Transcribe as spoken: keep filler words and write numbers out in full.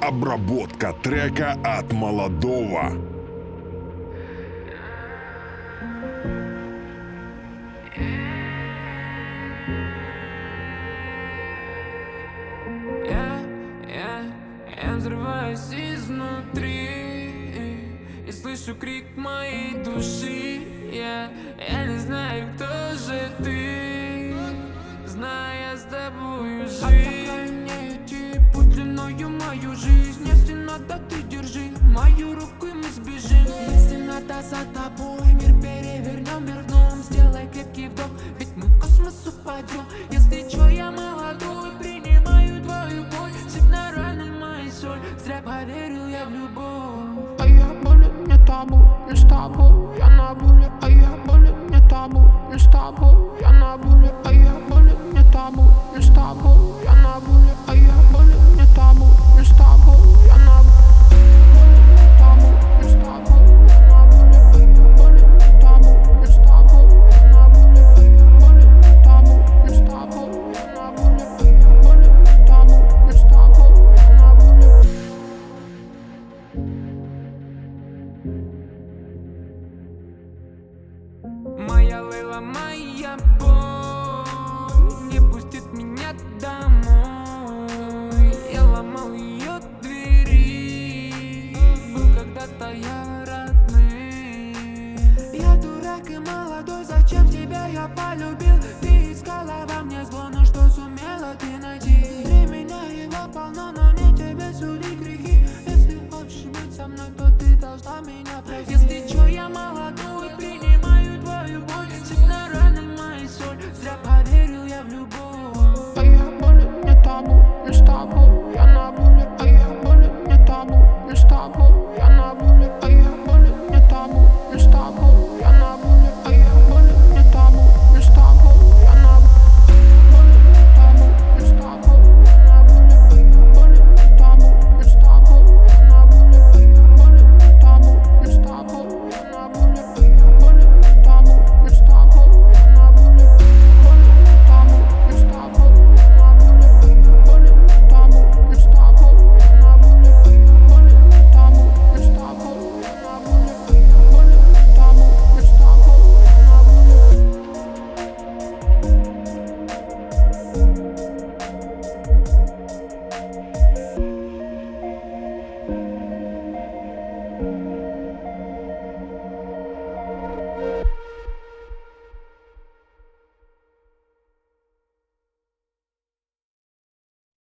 Обработка трека от Молодого. Я, я, я взрываюсь изнутри и слышу крик моей души. Я, я не знаю, кто же ты, зная с тобою жизнь. Отдай мне идти путь длиною мою жизнь. Если надо, ты держи мою руку, и мы сбежим. Если надо, за тобой мир перевернем, мир дном. Сделай крепкий вдох, ведь мы в космос упадем. Если чё, я молодой, принимаю твою боль. Всегда раны мои соль, зря поверил я в любовь. А я болен, не табу, не с тобой, я на воле. А я болен, не табу, не с тобой, я на воле. А я болен, не табу, не с тобой, я на воле. А я болен, не табу.